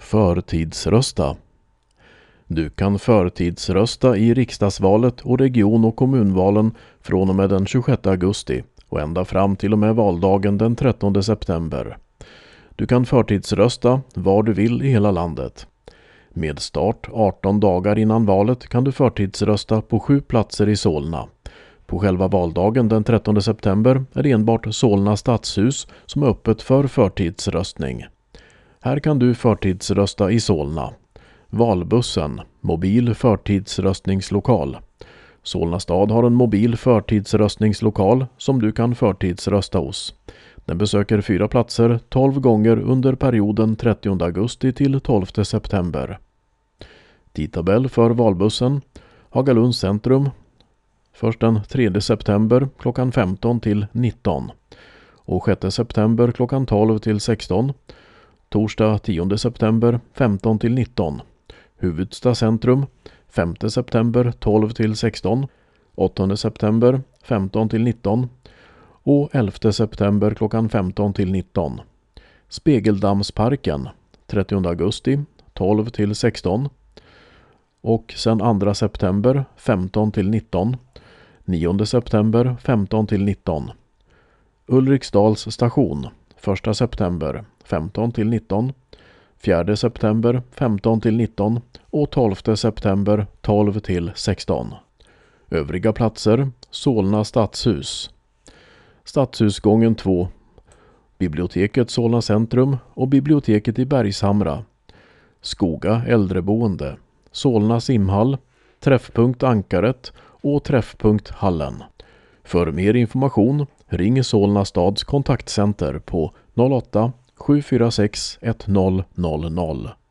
Förtidsrösta. Du kan förtidsrösta i riksdagsvalet och region- och kommunvalen från och med den 26 augusti och ända fram till och med valdagen den 13 september. Du kan förtidsrösta var du vill i hela landet. Med start 18 dagar innan valet kan du förtidsrösta på 7 platser i Solna. På själva valdagen den 13 september är det enbart Solna stadshus som är öppet för förtidsröstning. Här kan du förtidsrösta i Solna. Valbussen, mobil förtidsröstningslokal. Solna stad har en mobil förtidsröstningslokal som du kan förtidsrösta hos. Den besöker 4 platser 12 gånger under perioden 30 augusti till 12 september. Tidtabell för valbussen: Hagalunds centrum, först den 3 september klockan 15 till 19 och 6 september klockan 12 till 16. Torsdag 10 september 15 till 19. Huvudsta centrum 5 september 12 till 16. 8 september 15 till 19 och 11 september klockan 15 till 19. Spegeldammsparken 30 augusti 12 till 16 och sen 2 september 15 till 19. 9 september 15 till 19. Ulriksdals station 1 september 15 till 19. 4 september 15 till 19 och 12 september 12 till 16. Övriga platser: Solna stadshus, Stadshusgången 2, biblioteket Solna centrum och biblioteket i Bergshamra, Skoga äldreboende, Solna simhall, träffpunkt Ankaret och träffpunkt Hallen. För mer information ring Solna stads kontaktcenter på 08 746 1000.